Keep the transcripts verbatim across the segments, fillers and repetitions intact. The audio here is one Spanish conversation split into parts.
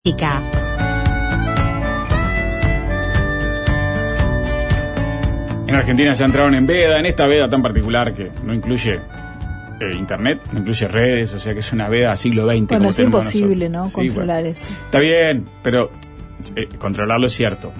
En Argentina ya entraron en veda, en esta veda tan particular que no incluye eh, internet, no incluye redes, o sea que es una veda siglo veinte. Bueno, como es tenemos imposible, nosotros. ¿no? Sí, Controlar bueno. eso. Está bien, pero eh, controlarlo es cierto.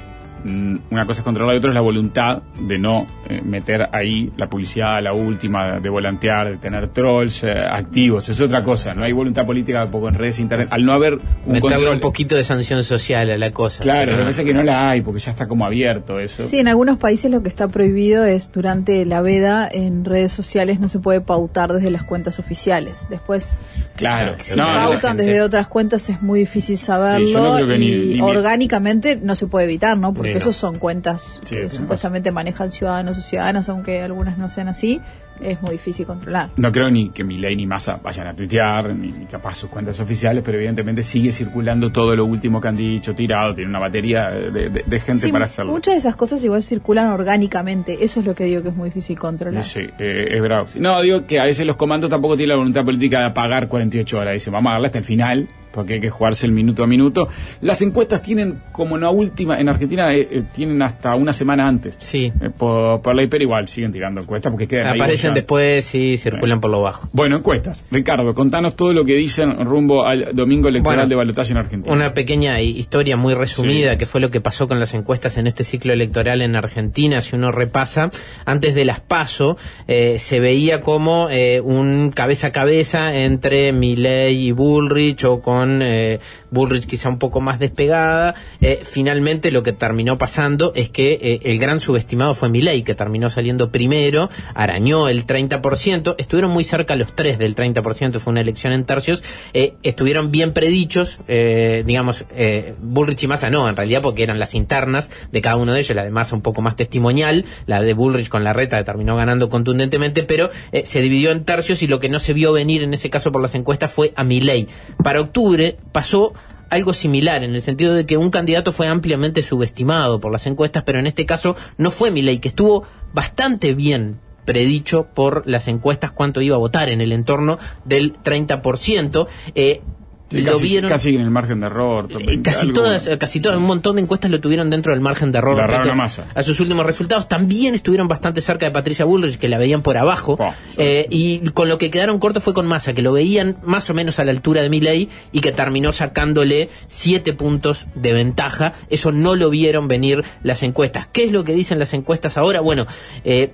Una cosa es controlar y otra es la voluntad de no eh, meter ahí la publicidad, la última, de volantear, de tener trolls eh, activos. Es otra cosa. No hay voluntad política tampoco en redes, internet. Al no haber un meterle control, un poquito de sanción social a la cosa. Claro, pero... lo que pasa es que no la hay porque ya está como abierto eso. Sí, en algunos países lo que está prohibido es durante la veda en redes sociales no se puede pautar desde las cuentas oficiales. Después, claro, si no, pautan gente... desde otras cuentas es muy difícil saberlo. Sí, yo no creo que y ni, ni orgánicamente no se puede evitar, ¿no? Porque sí, no. esos son cuentas Sí, que sí, supuestamente manejan ciudadanos o ciudadanas, aunque algunas no sean así. Es muy difícil controlar. No creo ni que Milei ni Massa vayan a tuitear, ni, ni capaz sus cuentas oficiales, pero evidentemente sigue circulando todo lo último que han dicho, tirado, tiene una batería de, de, de gente Sí, para hacerlo. Muchas de esas cosas igual circulan orgánicamente, eso es lo que digo que es muy difícil controlar. Sí, eh, es bravo. No, digo que a veces los comandos tampoco tienen la voluntad política de apagar cuarenta y ocho horas, dicen, vamos a darle hasta el final, porque hay que jugarse el minuto a minuto. Las encuestas tienen, como una última, en Argentina eh, eh, tienen hasta una semana antes. Sí. Eh, por, por ley, pero igual siguen tirando encuestas porque quedan ahí aparecen bolladas. después y circulan sí. por lo bajo. Bueno, encuestas. Ricardo, contanos todo lo que dicen rumbo al domingo electoral bueno, de balotaje en Argentina. Una pequeña historia muy resumida, sí. que fue lo que pasó con las encuestas en este ciclo electoral en Argentina. Si uno repasa, antes de las PASO, eh, se veía como eh, un cabeza a cabeza entre Milei y Bullrich, o con eh, Bullrich quizá un poco más despegada. Eh, finalmente lo que terminó pasando es que eh, el gran subestimado fue Milei, que terminó saliendo primero, arañó el treinta por ciento, estuvieron muy cerca los tres del treinta por ciento, fue una elección en tercios, eh, estuvieron bien predichos, eh, digamos, eh, Bullrich y Massa no, en realidad, porque eran las internas de cada uno de ellos, la de Massa un poco más testimonial, la de Bullrich con Larreta terminó ganando contundentemente, pero eh, se dividió en tercios y lo que no se vio venir en ese caso por las encuestas fue a Milei. Para octubre pasó algo similar, en el sentido de que un candidato fue ampliamente subestimado por las encuestas, pero en este caso no fue Milei, que estuvo bastante bien predicho por las encuestas cuánto iba a votar, en el entorno del treinta por ciento. Eh, Sí, lo casi, vieron casi en el margen de error. eh, casi algo, todas casi todas un montón de encuestas lo tuvieron dentro del margen de error la respecto a, Massa. a sus últimos resultados. También estuvieron bastante cerca de Patricia Bullrich, que la veían por abajo, oh, eh, y con lo que quedaron cortos fue con Massa, que lo veían más o menos a la altura de Milei y que terminó sacándole siete puntos de ventaja. Eso no lo vieron venir las encuestas. ¿Qué es lo que dicen las encuestas ahora? Bueno, eh,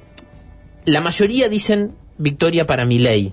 la mayoría dicen victoria para Milei,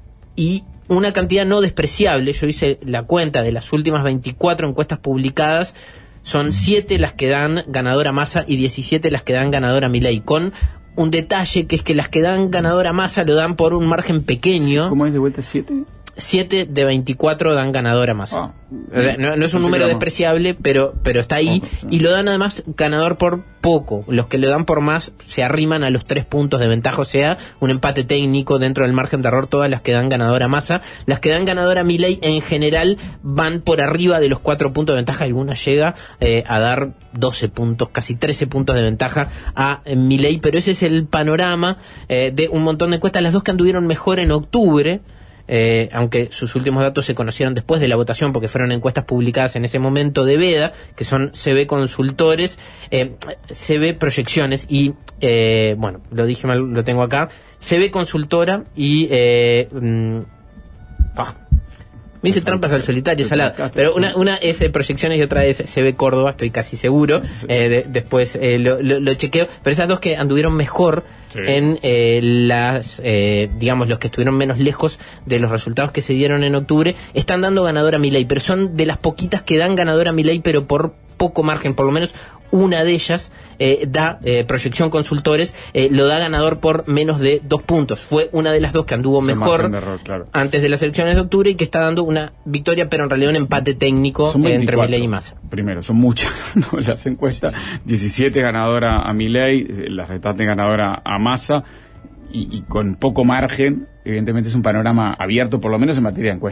y una cantidad no despreciable. Yo hice la cuenta de las últimas veinticuatro encuestas publicadas, son siete las que dan ganadora a Massa y diecisiete las que dan ganadora a Milei, con un detalle que es que las que dan ganadora a Massa lo dan por un margen pequeño. ¿Cómo es de vuelta? ¿siete? siete de veinticuatro dan ganadora a Massa. Ah, o sea, no, no es un número despreciable, pero pero está ahí, oh, sí. Y lo dan además ganador por poco. Los que lo dan por más se arriman a los tres puntos de ventaja, o sea, un empate técnico dentro del margen de error. Todas las que dan ganadora a Massa, las que dan ganadora a Milei en general van por arriba de los cuatro puntos de ventaja. Alguna llega eh, a dar doce puntos, casi trece puntos de ventaja a eh, Milei, pero ese es el panorama eh, de un montón de encuestas. Las dos que anduvieron mejor en octubre, Eh, aunque sus últimos datos se conocieron después de la votación, porque fueron encuestas publicadas en ese momento de veda, que son C B Consultores, eh, C B Proyecciones y, eh, bueno, lo dije mal, lo tengo acá, C B Consultora y... Eh, mm, oh, me hice trampas al solitario, salado. Pero una, una es eh, Proyecciones y otra es C B Córdoba, estoy casi seguro. Eh, de, después eh, lo, lo, lo chequeo. Pero esas dos que anduvieron mejor sí. en eh, las, eh, digamos, los que estuvieron menos lejos de los resultados que se dieron en octubre, están dando ganadora a Milei. Pero son de las poquitas que dan ganadora a Milei, pero por poco margen, por lo menos una de ellas eh, da eh, Proyección Consultores, eh, lo da ganador por menos de dos puntos. Fue una de las dos que anduvo Ese mejor de error, claro. antes de las elecciones de octubre, y que está dando una victoria, pero en realidad un empate técnico entre Milei y Massa. Primero, son muchas, ¿no? Las encuestas, diecisiete ganadora a Milei, las restantes ganadora a Massa, y, y con poco margen. Evidentemente es un panorama abierto, por lo menos en materia de encuesta.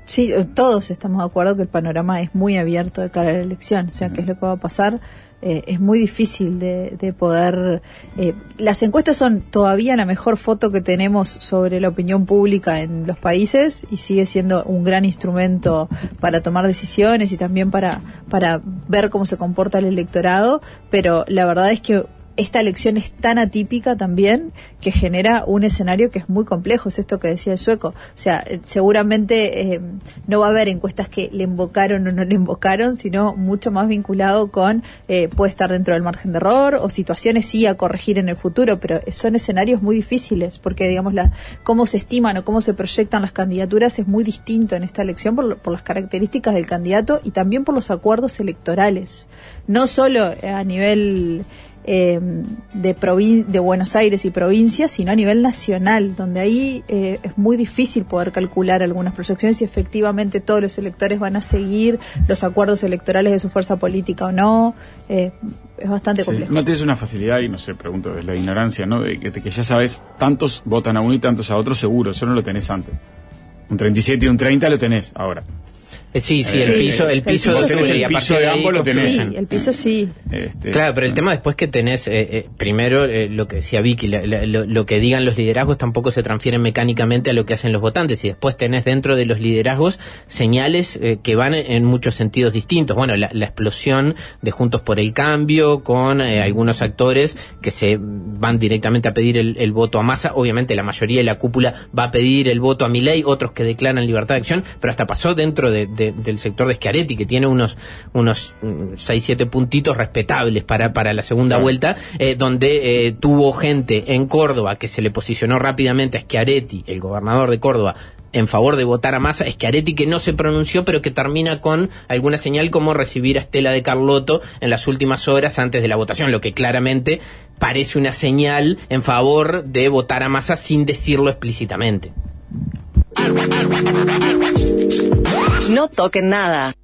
Sí, todos estamos de acuerdo que el panorama es muy abierto de cara a la elección, o sea, uh-huh. qué es lo que va a pasar. Eh, es muy difícil de, de poder... Eh, las encuestas son todavía la mejor foto que tenemos sobre la opinión pública en los países y sigue siendo un gran instrumento para tomar decisiones y también para, para ver cómo se comporta el electorado, pero la verdad es que esta elección es tan atípica también que genera un escenario que es muy complejo, es esto que decía el Sueco. O sea, seguramente eh, no va a haber encuestas que le invocaron o no le invocaron, sino mucho más vinculado con eh, puede estar dentro del margen de error o situaciones sí a corregir en el futuro, pero son escenarios muy difíciles porque, digamos, la, cómo se estiman o cómo se proyectan las candidaturas es muy distinto en esta elección por, por las características del candidato y también por los acuerdos electorales. No solo a nivel... Eh, de, provin- de Buenos Aires y provincias, sino a nivel nacional, donde ahí eh, es muy difícil poder calcular algunas proyecciones si efectivamente todos los electores van a seguir los acuerdos electorales de su fuerza política o no. Eh, es bastante sí, complejo. No tienes una facilidad, y no sé, pregunto, de la ignorancia, ¿no? De que, de que ya sabes, tantos votan a uno y tantos a otro seguro, eso no lo tenés antes. Un treinta y siete y un treinta lo tenés ahora. Sí, sí, el piso, el piso, el piso, sí, el piso de ambos lo tenés. Sí, el piso sí. Este, claro, pero el tema después que tenés, eh, eh, primero eh, lo que decía Vicky, la, la, lo, lo que digan los liderazgos tampoco se transfieren mecánicamente a lo que hacen los votantes, y después tenés dentro de los liderazgos señales eh, que van en muchos sentidos distintos. Bueno, la, la explosión de Juntos por el Cambio con eh, algunos actores que se van directamente a pedir el, el voto a Massa. Obviamente la mayoría de la cúpula va a pedir el voto a Milei, otros que declaran libertad de acción, pero hasta pasó dentro de, de, del sector de Schiaretti, que tiene unos unos seis siete puntitos respetables para, para la segunda claro. vuelta, eh, donde eh, tuvo gente en Córdoba que se le posicionó rápidamente a Schiaretti, el gobernador de Córdoba, en favor de votar a Massa. Schiaretti que no se pronunció, pero que termina con alguna señal como recibir a Estela de Carlotto en las últimas horas antes de la votación, lo que claramente parece una señal en favor de votar a Massa sin decirlo explícitamente. No toquen nada.